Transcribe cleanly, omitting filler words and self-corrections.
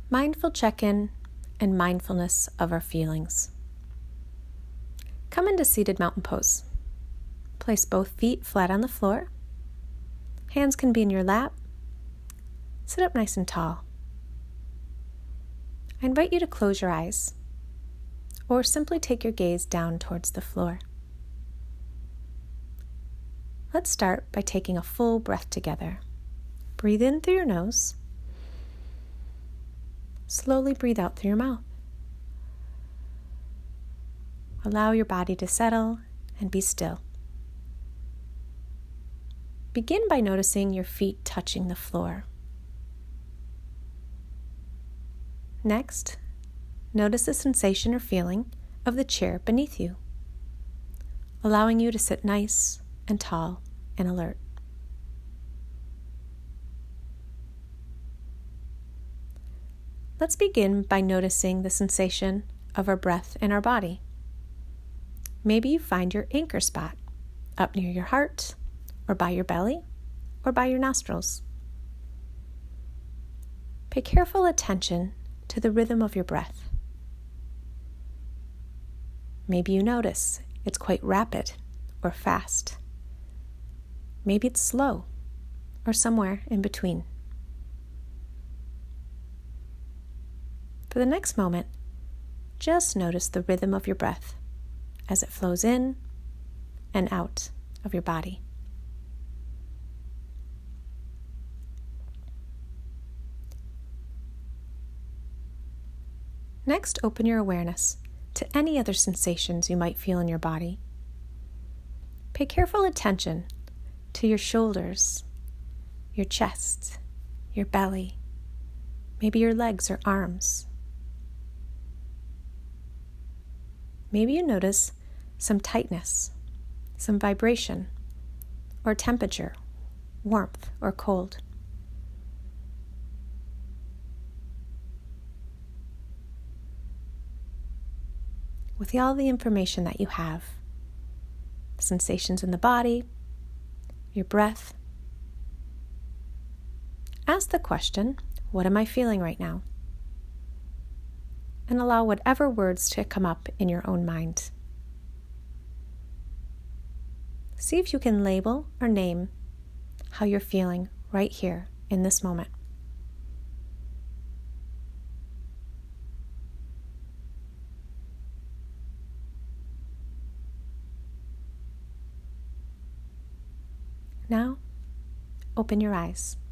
Mindful check-in and mindfulness of our feelings. Come into seated mountain pose. Place both feet flat on the floor. Hands can be in your lap. Sit up nice and tall. I invite you to close your eyes, or simply take your gaze down towards the floor. Let's start by taking a full breath together. Breathe in through your nose. Slowly breathe out through your mouth. Allow your body to settle and be still. Begin by noticing your feet touching the floor. Next, notice the sensation or feeling of the chair beneath you, allowing you to sit nice and tall and alert. Let's begin by noticing the sensation of our breath in our body. Maybe you find your anchor spot up near your heart, or by your belly, or by your nostrils. Pay careful attention to the rhythm of your breath. Maybe you notice it's quite rapid or fast. Maybe it's slow or somewhere in between. For the next moment, just notice the rhythm of your breath as it flows in and out of your body. Next, open your awareness to any other sensations you might feel in your body. Pay careful attention to your shoulders, your chest, your belly, maybe your legs or arms. Maybe you notice some tightness, some vibration, or temperature, warmth or cold. With all the information that you have, sensations in the body, your breath, ask the question, what am I feeling right now? And allow whatever words to come up in your own mind. See if you can label or name how you're feeling right here in this moment. Now, open your eyes.